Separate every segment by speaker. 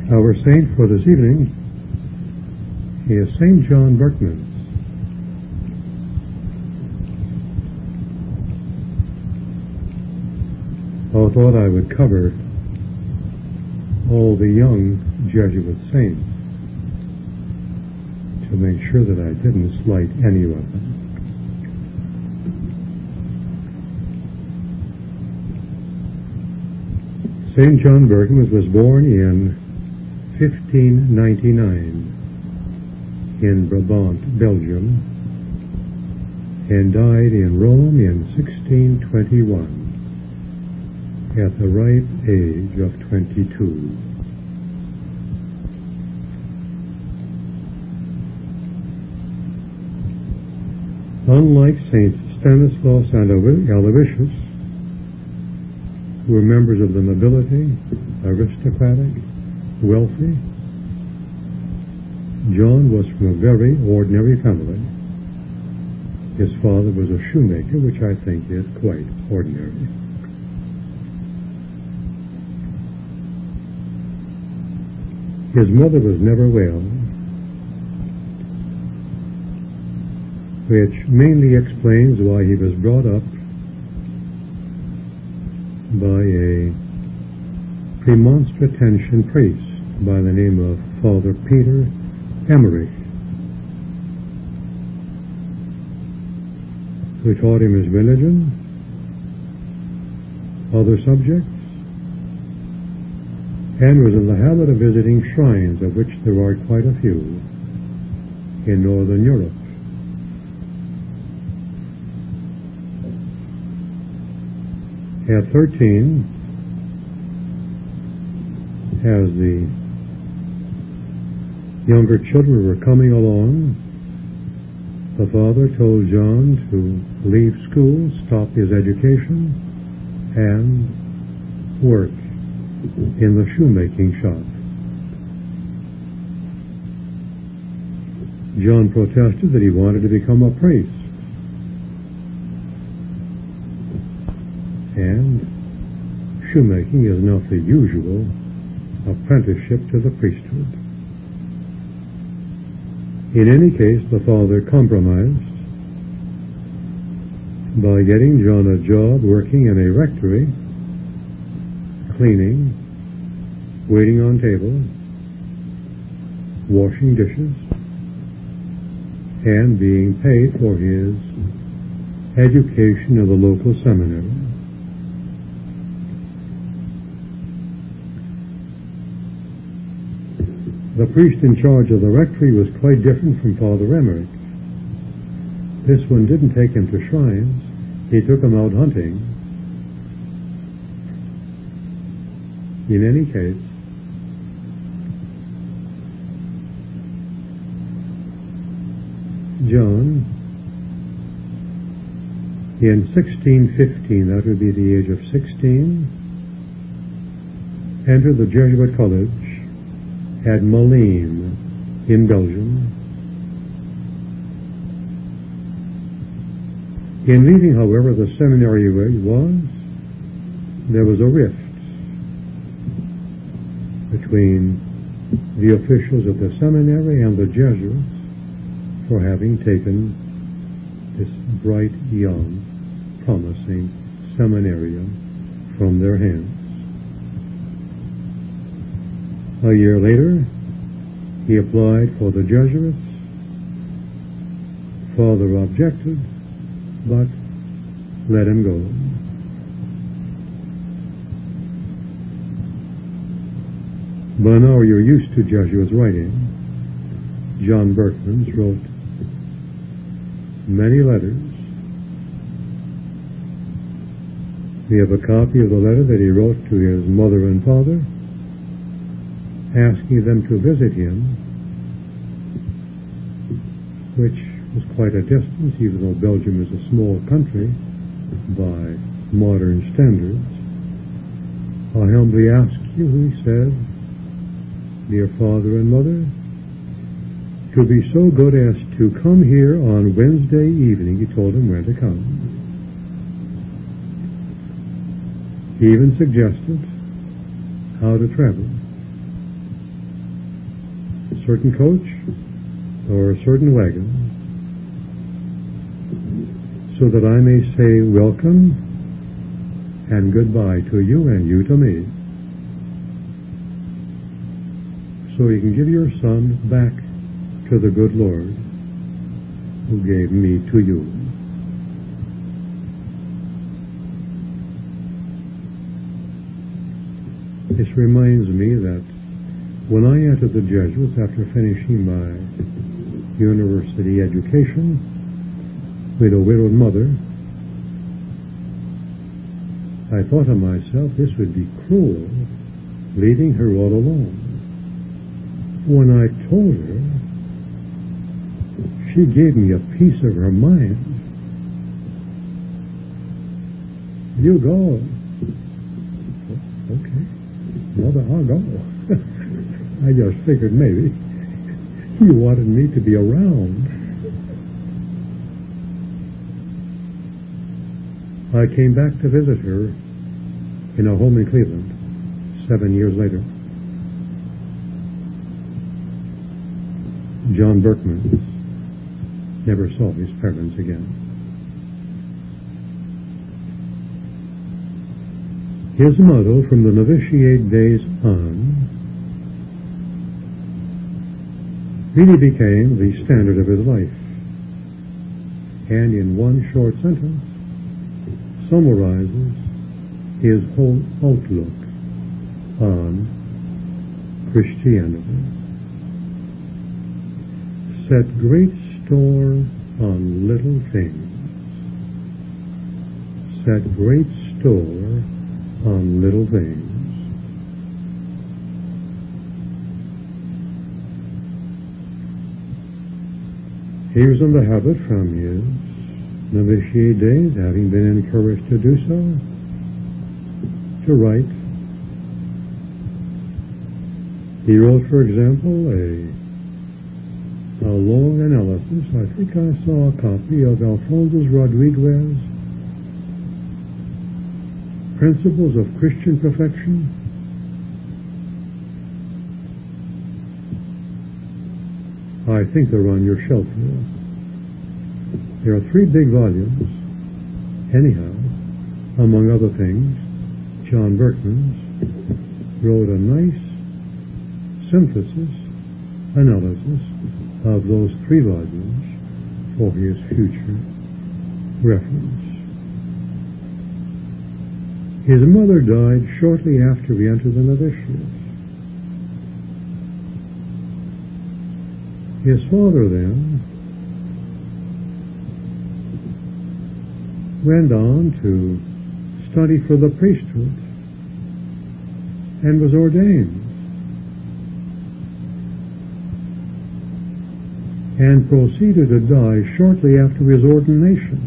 Speaker 1: Our saint for this evening is St. John Berchmans. I thought I would cover all the young Jesuit saints to make sure that I didn't slight any of them. St. John Berchmans was born in 1599 in Brabant, Belgium, and died in Rome in 1621 at the ripe age of 22. Unlike Saints Stanislaus and Aloysius, who were members of the nobility, aristocratic, wealthy, John was from a very ordinary family. His father was a shoemaker, which I think is quite ordinary. His mother was never well, which mainly explains why he was brought up by a Premonstratensian priest by the name of Father Peter Emmerich, who taught him his religion, other subjects, and was in the habit of visiting shrines, of which there are quite a few in Northern Europe. At 13, as the younger children were coming along, the father told John to leave school, stop his education, and work in the shoemaking shop. John protested that he wanted to become a priest, and shoemaking is not the usual apprenticeship to the priesthood. In any case, the father compromised by getting John a job working in a rectory, cleaning, waiting on tables, washing dishes, and being paid for his education in the local seminary. The priest in charge of the rectory was quite different from Father Emmerich. This one didn't take him to shrines, he took him out hunting. In any case, John, in 1615, that would be the age of 16, entered the Jesuit college at Malines in Belgium. In leaving, however, the seminary where he was, there was a rift between the officials of the seminary and the Jesuits for having taken this bright, young, promising seminarian from their hands. A year later, he applied for the Jesuits. Father objected, but let him go. By now you're used to Jesuits writing. John Berchmans wrote many letters. We have a copy of the letter that he wrote to his mother and father, asking them to visit him, which was quite a distance, even though Belgium is a small country by modern standards. I humbly ask you, he said, dear father and mother, to be so good as to come here on Wednesday evening. He told them where to come. He even suggested how to travel. a certain coach or a certain wagon, so that I may say welcome and goodbye to you and you to me, so you can give your son back to the good Lord who gave me to you. This reminds me that when I entered the Jesuits after finishing my university education with a widowed mother, I thought to myself, this would be cruel, leaving her all alone. When I told her, she gave me a piece of her mind. You go. Okay. Mother, I'll go. I just figured maybe you wanted me to be around. I came back to visit her in a home in Cleveland 7 years later. John Berkman never saw his parents again. His motto from the novitiate days on really became the standard of his life, and in one short sentence summarizes his whole outlook on Christianity. Set great store on little things. Set great store on little things. He was in the habit from his novitiate days, having been encouraged to do so, to write. He wrote, for example, a long analysis. I think I saw a copy of Alphonsus Rodriguez' Principles of Christian Perfection. I think they're on your shelf here. There are 3 big volumes. Anyhow, among other things, John Berkman wrote a nice synthesis, analysis of those 3 volumes for his future reference. His mother died shortly after he entered the novitiate. His father then went on to study for the priesthood and was ordained, and proceeded to die shortly after his ordination.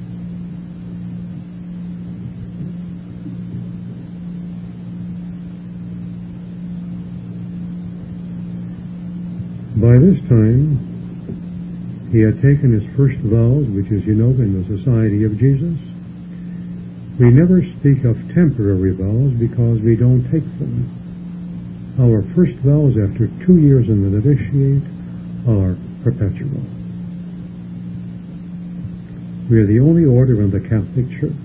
Speaker 1: By this time, he had taken his first vows, which is, you know, in the Society of Jesus. We never speak of temporary vows because we don't take them. Our first vows after 2 years in the novitiate are perpetual. We are the only order in the Catholic Church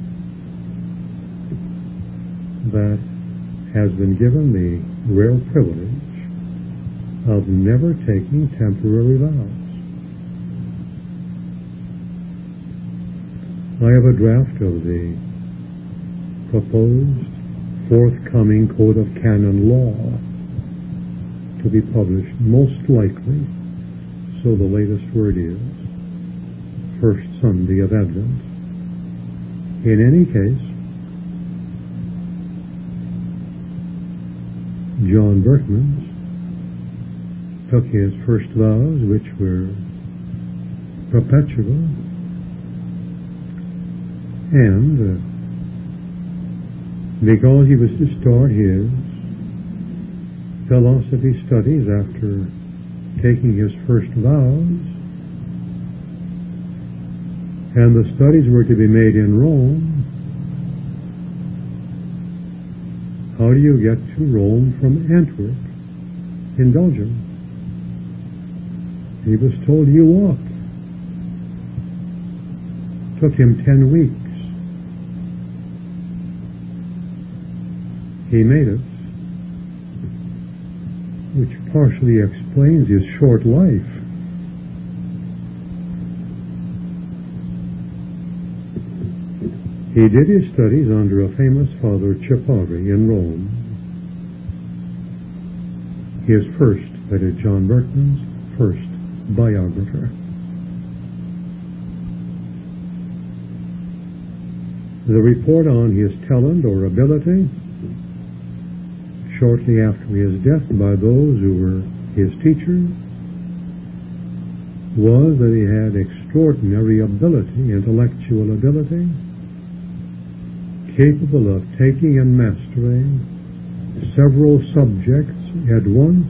Speaker 1: that has been given the rare privilege of never taking temporary vows. I have a draft of the proposed forthcoming Code of Canon Law to be published, most likely, so the latest word is first Sunday of Advent. In any case, John Berkman took his first vows, which were perpetual, and because he was to start his philosophy studies after taking his first vows, and the studies were to be made in Rome, how do you get to Rome from Antwerp in Belgium? He was told, you walk. Took him 10 weeks. He made it, which partially explains his short life. He did his studies under a famous Father Chiappari in Rome. His first, that is John Berkman's first biographer. The report on his talent or ability shortly after his death by those who were his teachers was that he had extraordinary ability, intellectual ability, capable of taking and mastering several subjects at once,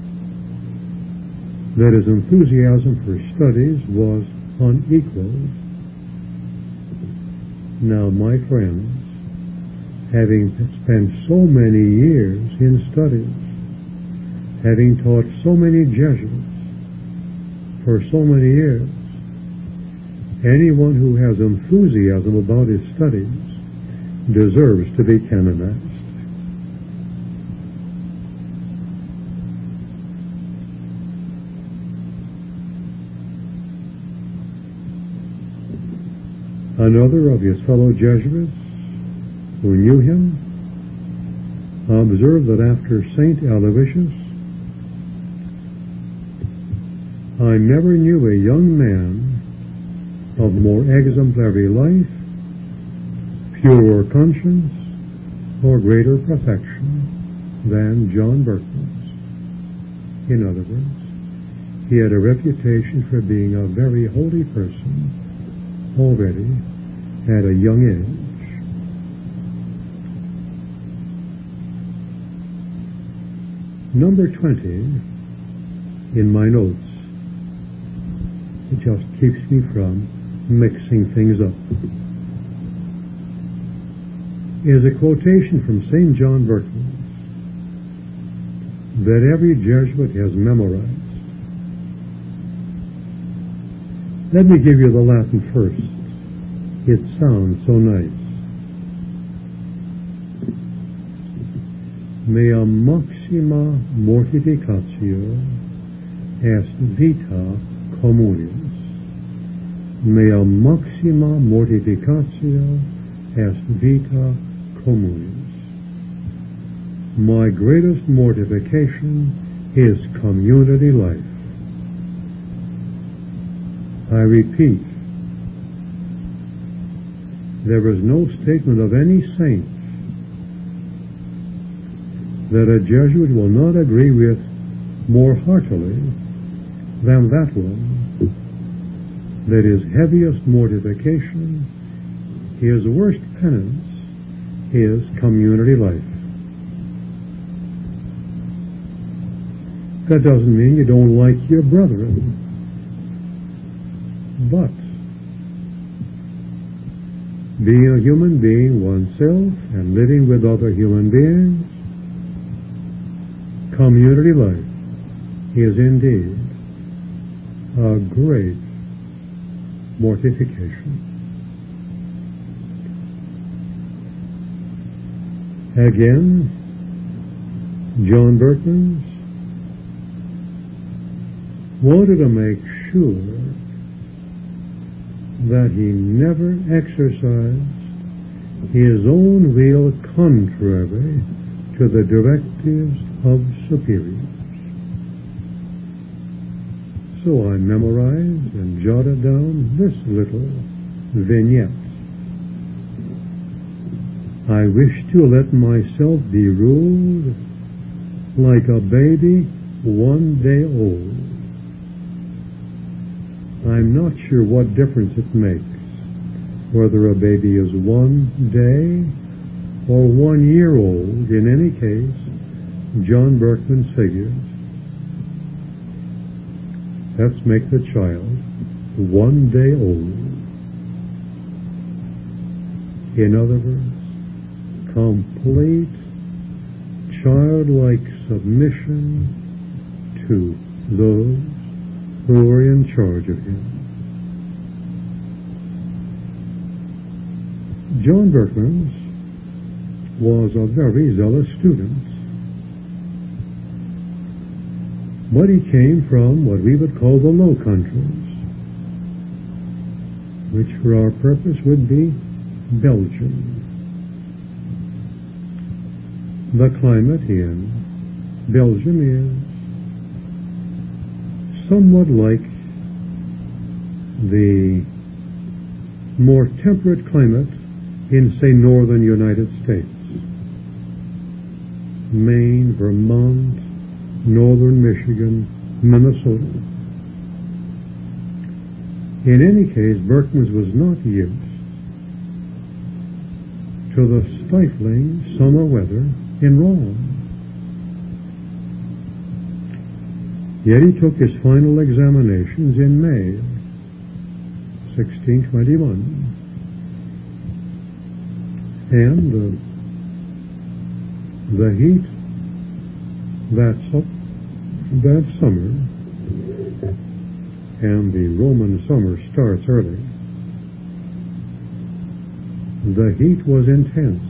Speaker 1: that his enthusiasm for studies was unequaled. Now, my friends, having spent so many years in studies, having taught so many Jesuits for so many years, anyone who has enthusiasm about his studies deserves to be canonized. Another of his fellow Jesuits who knew him observed that after St. Aloysius, I never knew a young man of more exemplary life, purer conscience, or greater perfection than John Berkman. In other words, he had a reputation for being a very holy person already at a young age. Number 20 in my notes. It just keeps me from mixing things up. Is a quotation from St. John Berkman that every Jesuit has memorized. Let me give you the Latin first. It sounds so nice. Mea maxima mortificatio est vita communis. Mea maxima mortificatio est vita communis. My greatest mortification is community life. I repeat, there is no statement of any saint that a Jesuit will not agree with more heartily than that one, that his heaviest mortification, his worst penance, is community life. That doesn't mean you don't like your brethren, but being a human being oneself and living with other human beings, community life is indeed a great mortification. Again, John Berkman wanted to make sure that he never exercised his own will contrary to the directives of superiors. So I memorized and jotted down this little vignette. I wish to let myself be ruled like a baby 1 day old. I'm not sure what difference it makes whether a baby is 1 day or 1 year old. In any case, John Berkman figures, let's make the child 1 day old. In other words, complete childlike submission to those who were in charge of him. John Berkmans was a very zealous student, but he came from what we would call the Low Countries, which for our purpose would be Belgium. The climate in Belgium is somewhat like the more temperate climate in, say, northern United States. Maine, Vermont, northern Michigan, Minnesota. In any case, Berkmans was not used to the stifling summer weather in Rome. Yet he took his final examinations in May 1621, and the heat that summer, and the Roman summer starts early, the heat was intense.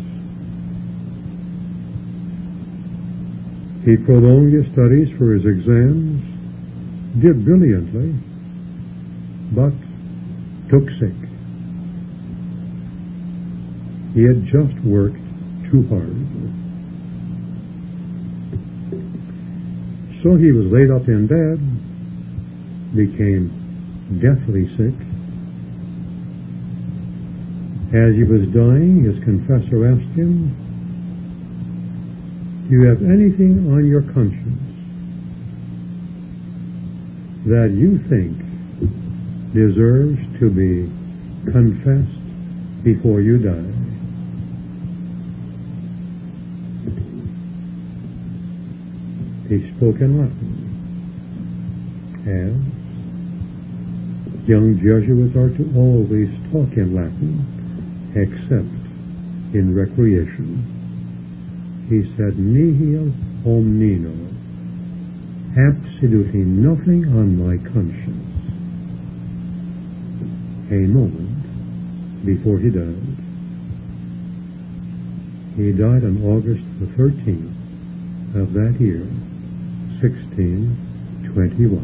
Speaker 1: He prolonged his studies for his exams, did brilliantly, but took sick. He had just worked too hard. So he was laid up in bed, became deathly sick. As he was dying, his confessor asked him, "Do you have anything on your conscience that you think deserves to be confessed before you die?" He spoke in Latin, as young Jesuits are to always talk in Latin, except in recreation. He said, "Nihil omnino," absolutely nothing on my conscience, a moment before he died. He died on August the 13th of that year, 1621.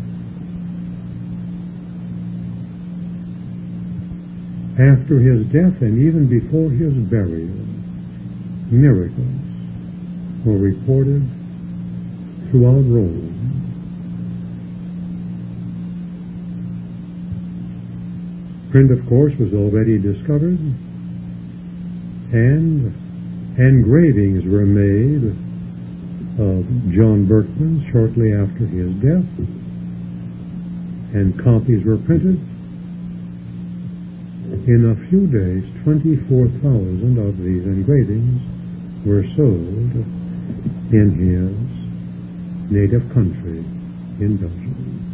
Speaker 1: After his death and even before his burial, miracles were reported throughout Rome. Print, of course, was already discovered, and engravings were made of John Berkmans shortly after his death, and copies were printed. In a few days, 24,000 of these engravings were sold in his native country in Belgium.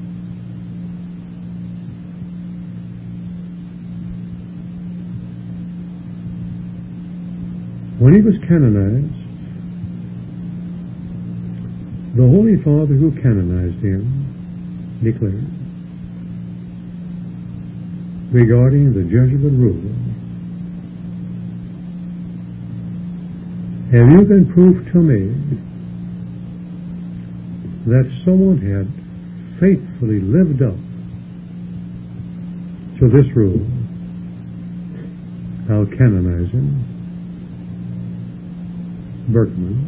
Speaker 1: When he was canonized, the Holy Father who canonized him declared regarding the Jesuit rule, "Have you been proof to me that someone had faithfully lived up to this rule, I'll canonize him." Berkmans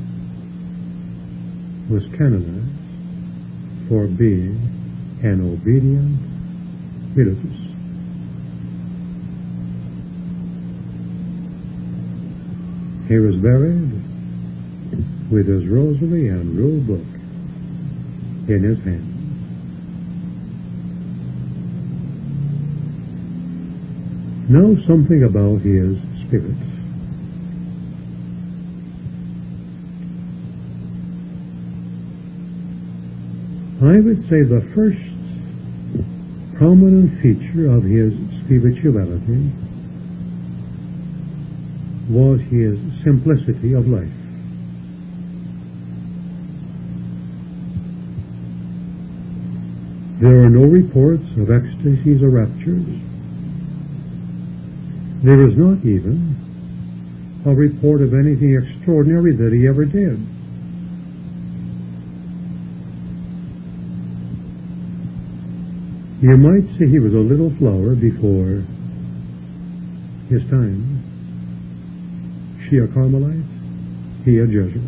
Speaker 1: was canonized for being an obedient militus. He was buried with his rosary and rule book in his hand. Now something about his spirit. I would say the first prominent feature of his spirituality was his simplicity of life. There are no reports of ecstasies or raptures. There is not even a report of anything extraordinary that he ever did. You might say he was a little flower before his time. She a Carmelite, he a Jesuit.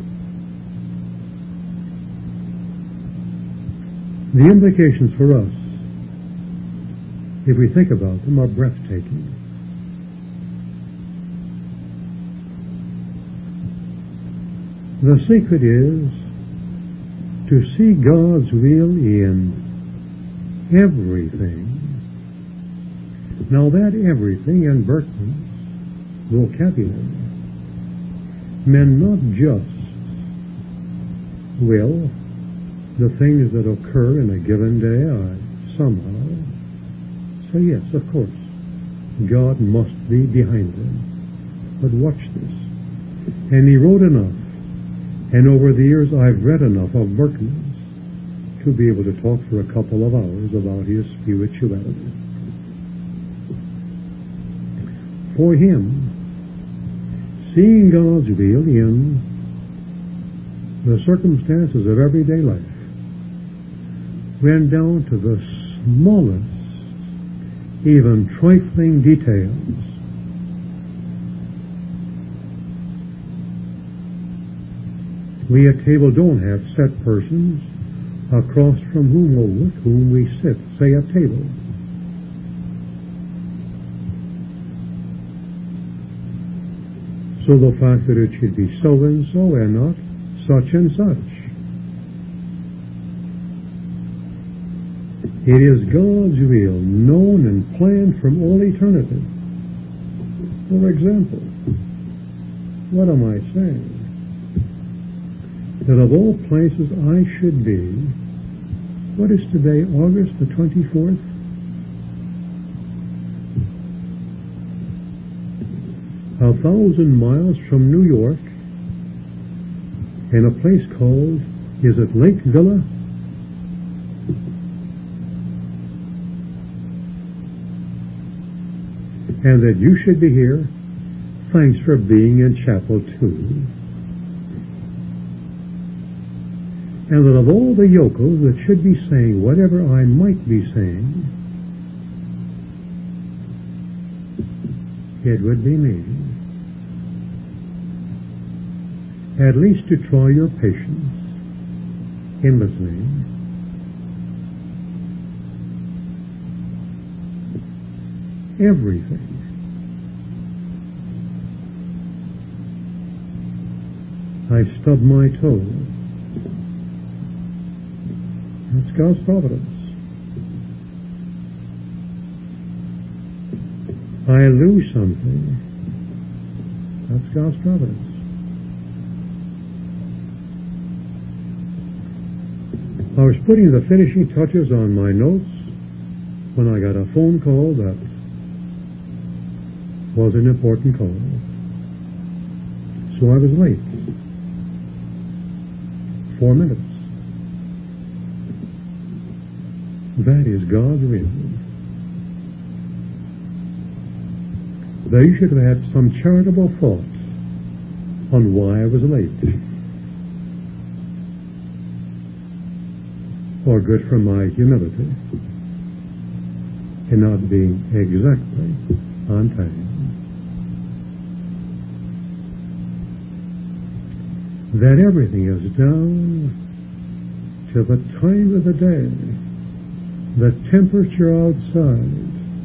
Speaker 1: The implications for us, if we think about them, are breathtaking. The secret is to see God's will in everything. Now that everything in Berkman's vocabulary meant not just, well, the things that occur in a given day somehow. So yes, of course, God must be behind them. But watch this. And he wrote enough, and over the years I've read enough of Berkman's to be able to talk for a couple of hours about his spirituality. For him, seeing God's will in the circumstances of everyday life went down to the smallest, even trifling details. We at table don't have set persons across from whom or with whom we sit, say at table. So the fact that it should be so and so and not such and such. It is God's will, known and planned from all eternity. For example, what am I saying? That of all places I should be, what is today, August the 24th? A 1,000 miles from New York, in a place called, is it Lake Villa? And that you should be here. Thanks for being in chapel too. And that of all the yokels that should be saying whatever I might be saying, it would be me. At least to try your patience in listening. Everything. I stubbed my toe. That's God's providence. I lose something. That's God's providence. I was putting the finishing touches on my notes when I got a phone call that was an important call. So I was late. 4 minutes. That is God's will. They should have had some charitable thought on why I was late. Or good for my humility in not being exactly on time. That everything is done to the time of the day, the temperature outside,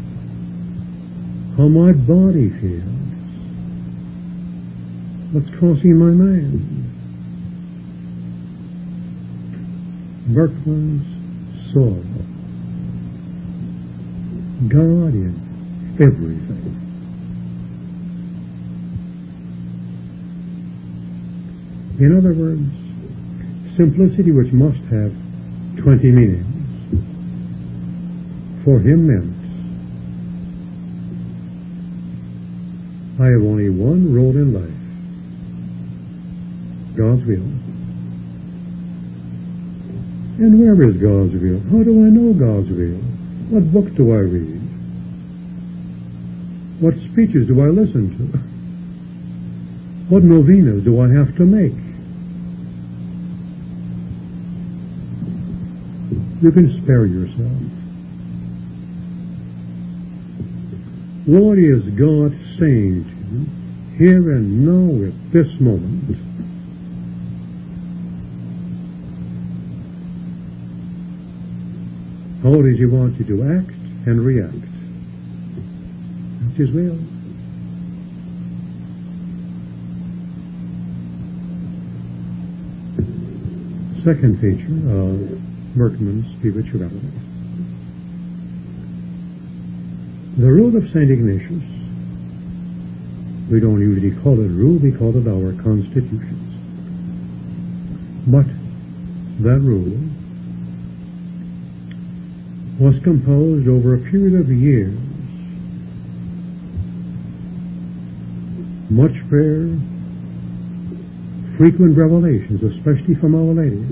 Speaker 1: how my body feels, what's crossing my mind. Berkman's soul. God in everything. In other words, simplicity which must have 20 meanings, for him meant, I have only one role in life, God's will. And where is God's will? How do I know God's will? What book do I read? What speeches do I listen to? What novenas do I have to make? You can spare yourself. What is God saying to you here and now at this moment? How does He want you to act and react? That's His will. Second feature of Berkman's spirituality. The rule of St. Ignatius, we don't usually call it rule, we call it our constitutions. But that rule was composed over a period of years. Much prayer, frequent revelations, especially from Our Lady.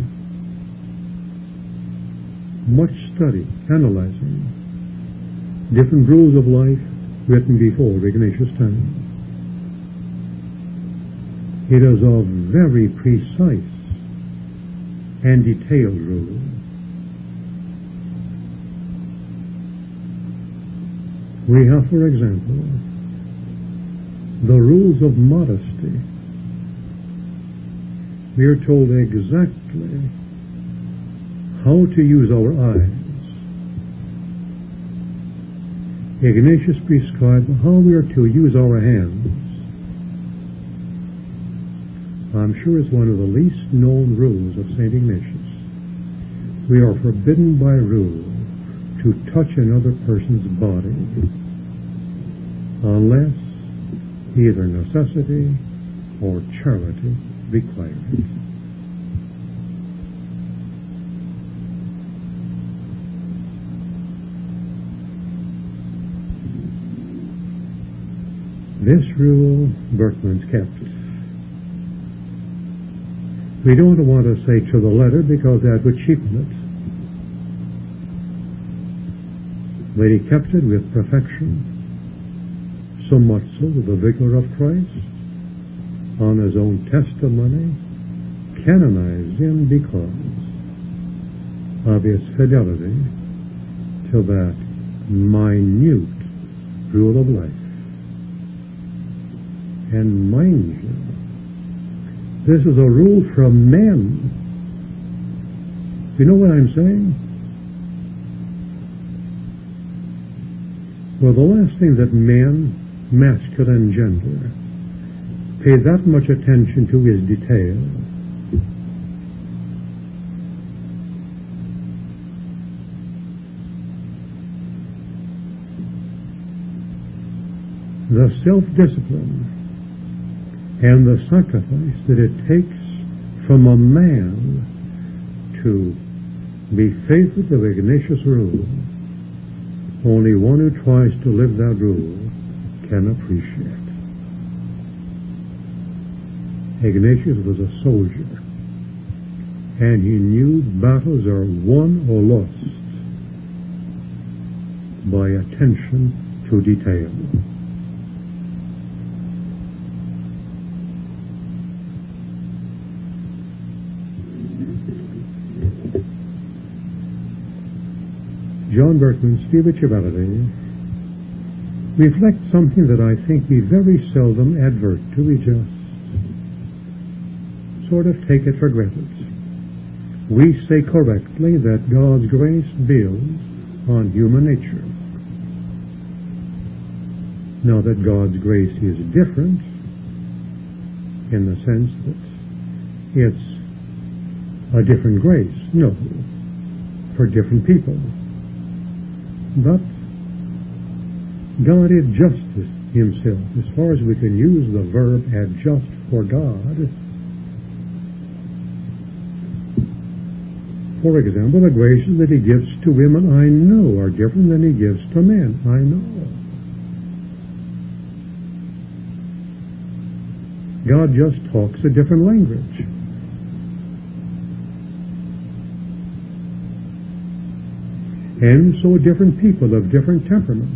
Speaker 1: Much study, analyzing different rules of life written before Ignatius' time. It is a very precise and detailed rule. We have, for example, the rules of modesty. We are told exactly how to use our eyes. Ignatius prescribed how we are to use our hands. I'm sure it's one of the least known rules of St. Ignatius. We are forbidden by rule to touch another person's body unless either necessity or charity require it. This rule Berkman's kept. We don't want to say to the letter because that would cheapen it. But he kept it with perfection, so much so that the Vicar of Christ, on his own testimony, canonized him because of his fidelity to that minute rule of life. And mind you, this is a rule from men. Do you know what I'm saying? Well, the last thing that men, masculine gender, pay that much attention to is detail. The self-discipline and the sacrifice that it takes from a man to be faithful to Ignatius' rule, only one who tries to live that rule can appreciate. Ignatius was a soldier, and he knew battles are won or lost by attention to detail. John Berkman's spirituality reflects something that I think we very seldom advert to. We just sort of take it for granted. We say correctly that God's grace builds on human nature. Now that God's grace is different in the sense that it's a different grace, no, for different people. But God adjusts himself, as far as we can use the verb adjust for God. For example, the graces that he gives to women, I know, are different than he gives to men. I know. God just talks a different language. and so different people of different temperaments.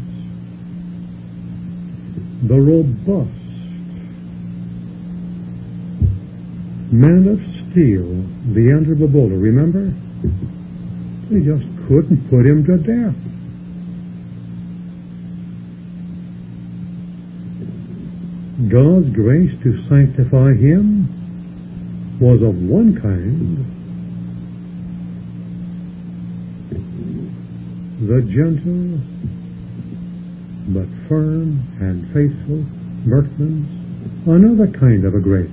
Speaker 1: The robust man of steel, the Andrew Bobola, remember? They just couldn't put him to death. God's grace to sanctify him was of one kind. The gentle but firm and faithful Merkmans, another kind of a grace.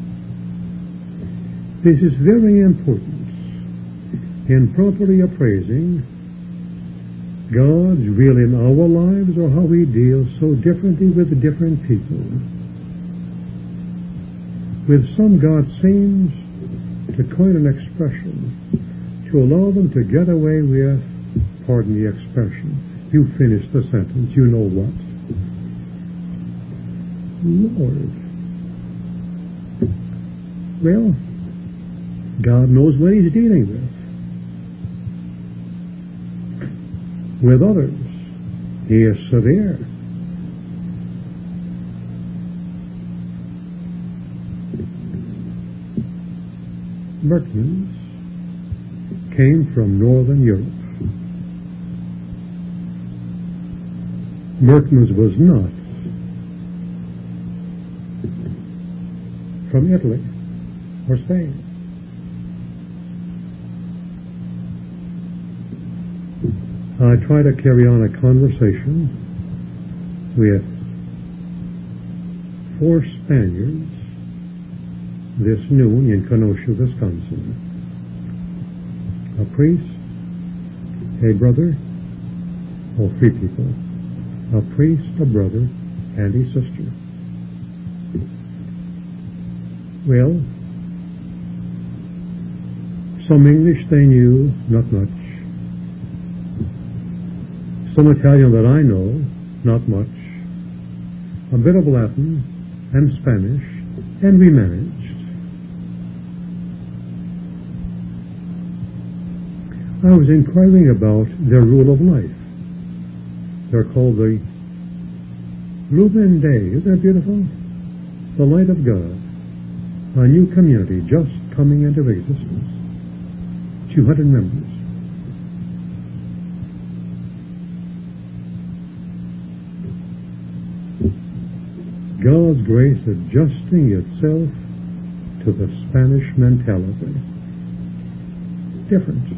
Speaker 1: This is very important in properly appraising God's will in our lives, or how we deal so differently with different people. With some, God seems to coin an expression to allow them to get away with, pardon the expression, you finish the sentence, you know what? Lord. Well, God knows what he's dealing with. With others, he is severe. Merkmans came from Northern Europe. Merkmans was not from Italy or Spain. I try to carry on a conversation with 4 Spaniards this noon in Kenosha, Wisconsin. A priest, a brother, 3 people. A priest, a brother, and a sister. Well, some English they knew, not much. Some Italian that I know, not much. A bit of Latin and Spanish, and we managed. I was inquiring about their rule of life. They're called the Lumen Day. Isn't that beautiful? The light of God. A new community just coming into existence. 200 members. God's grace adjusting itself to the Spanish mentality. Different.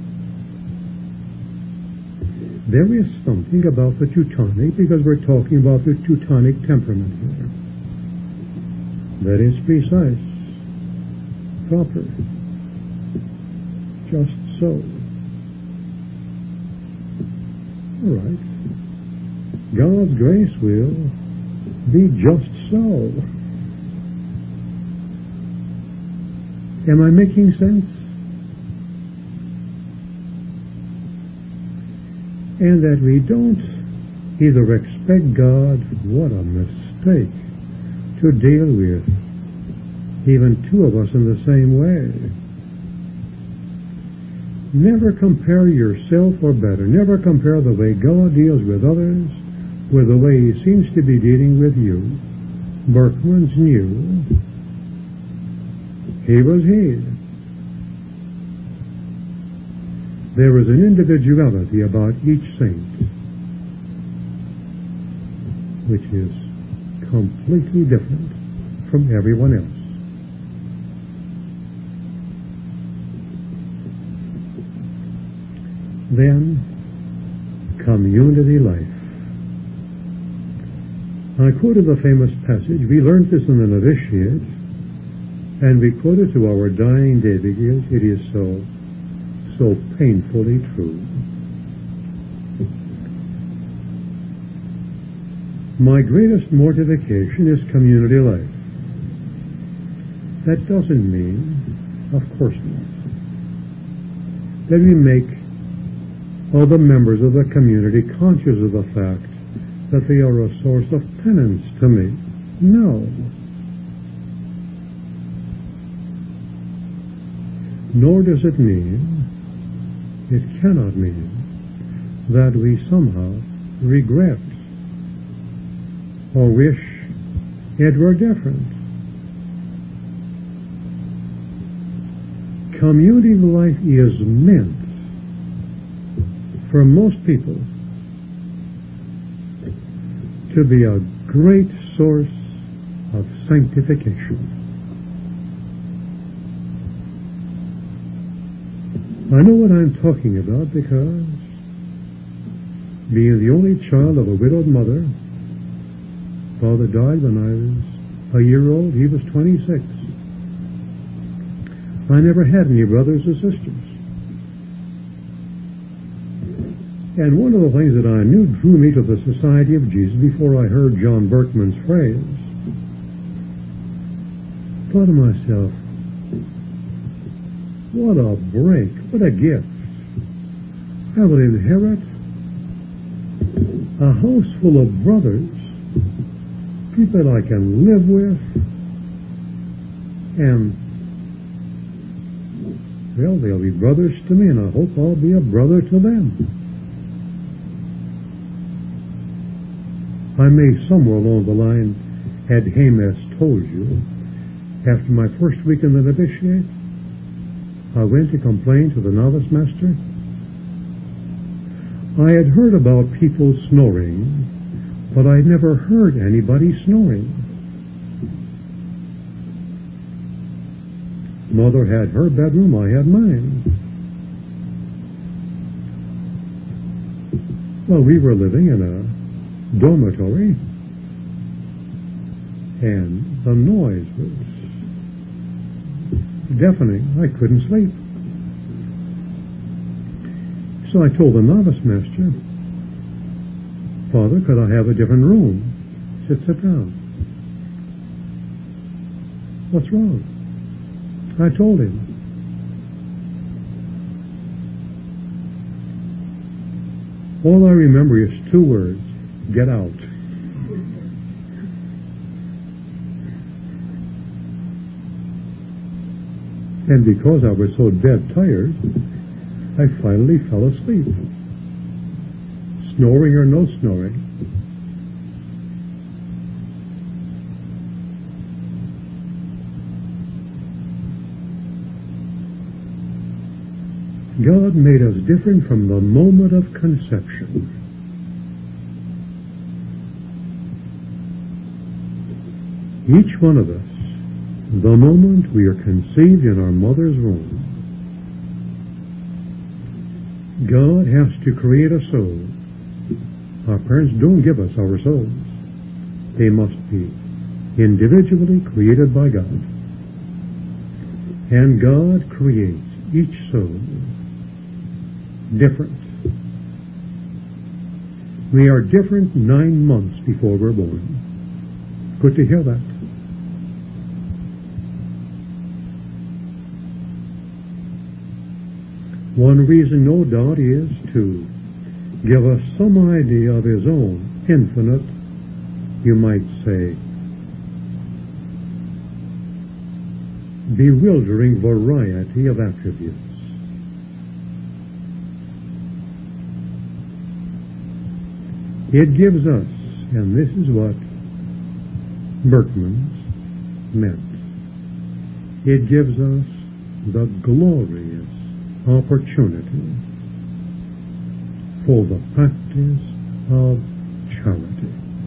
Speaker 1: There is something about the Teutonic, because we're talking about the Teutonic temperament here, that is precise, proper, just so. All right. God's grace will be just so. Am I making sense? And that we don't either expect God, what a mistake, to deal with even 2 of us in the same way. Never compare yourself, or better, never compare the way God deals with others with the way he seems to be dealing with you. Berkman's knew he was he. There is an individuality about each saint which is completely different from everyone else. Then, community life. I quoted the famous passage. We learned this in the novitiate, and we quote it to our dying day because it is so painfully true. My greatest mortification is community life. That doesn't mean, of course not, that we make all the members of the community conscious of the fact that they are a source of penance to me. No. Nor does it mean, it cannot mean, that we somehow regret or wish it were different. Community life is meant for most people to be a great source of sanctification. I know what I'm talking about because, being the only child of a widowed mother, father died when I was a year old. He was 26. I never had any brothers or sisters. And one of the things that I knew drew me to the Society of Jesus before I heard John Berkman's phrase, thought to myself, what a break, what a gift. I will inherit a house full of brothers, people I can live with, and, well, they'll be brothers to me, and I hope I'll be a brother to them. I may somewhere along the line had Hamas told you, after my first week in the novitiate, I went to complain to the novice master. I had heard about people snoring, but I'd never heard anybody snoring. Mother had her bedroom, I had mine. Well, we were living in a dormitory, and the noise was deafening. I couldn't sleep. So I told the novice master, Father, could I have a different room? He said, sit down. What's wrong? I told him. All I remember is 2 words, get out. And because I was so dead tired, I finally fell asleep. Snoring or no snoring. God made us different from the moment of conception. Each one of us, the moment we are conceived in our mother's womb, God has to create a soul. Our parents don't give us our souls. They must be individually created by God. And God creates each soul different. We are different 9 months before we're born. Good to hear that. One reason, no doubt, is to give us some idea of His own infinite, you might say, bewildering variety of attributes. It gives us, and this is what Berkman's meant, it gives us the glorious opportunity for the practice of charity.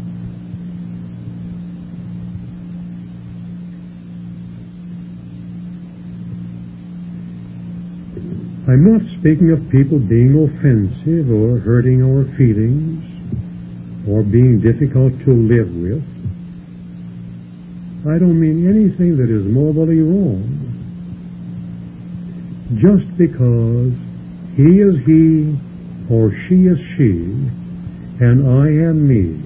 Speaker 1: I'm not speaking of people being offensive or hurting our feelings or being difficult to live with. I don't mean anything that is morally wrong. Just because he is he or she is she and I am me,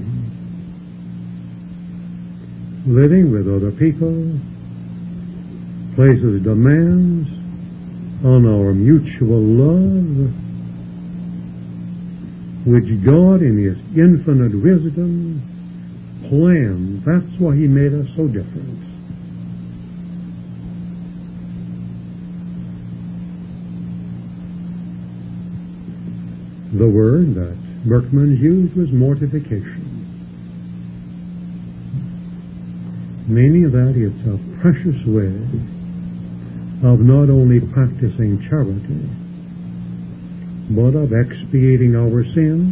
Speaker 1: living with other people places demands on our mutual love, which God in His infinite wisdom planned. That's why He made us so different. The word that Berkman's used was mortification, meaning that it's a precious way of not only practicing charity, but of expiating our sins,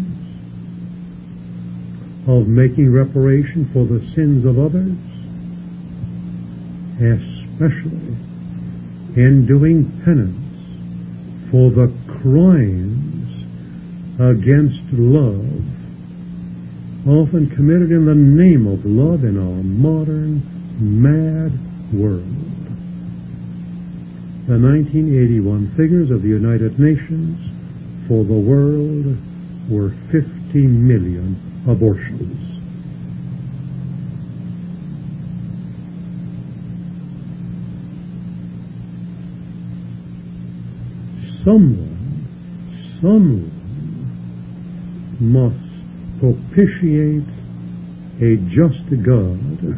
Speaker 1: of making reparation for the sins of others, especially in doing penance for the crimes against love, often committed in the name of love in our modern, mad world. The 1981 figures of the United Nations for the world were 50 million abortions. Someone must propitiate a just God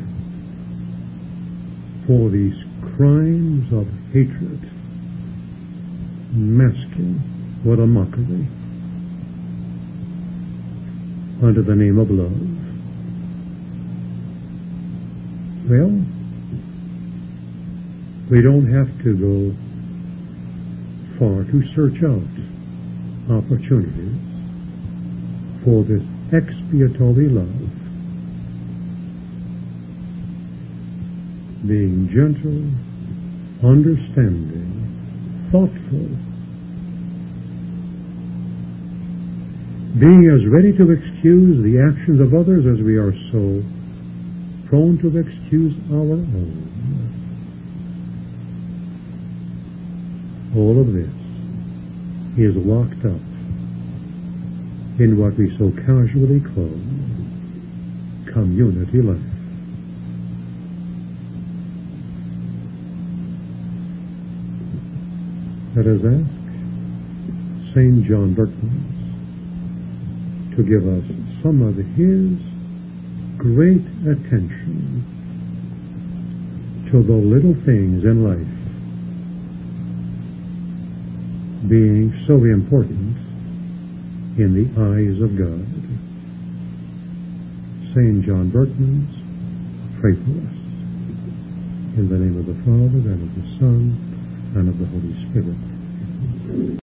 Speaker 1: for these crimes of hatred. Masking, what a mockery, under the name of love. Well, we don't have to go far to search out opportunities for this expiatory love, being gentle, understanding, thoughtful, being as ready to excuse the actions of others as we are so prone to excuse our own. All of this is locked up in what we so casually call community life. Let us ask St. John Berkman to give us some of his great attention to the little things in life being so important in the eyes of God. St. John Berkman's, pray for us. In the name of the Father, and of the Son, and of the Holy Spirit.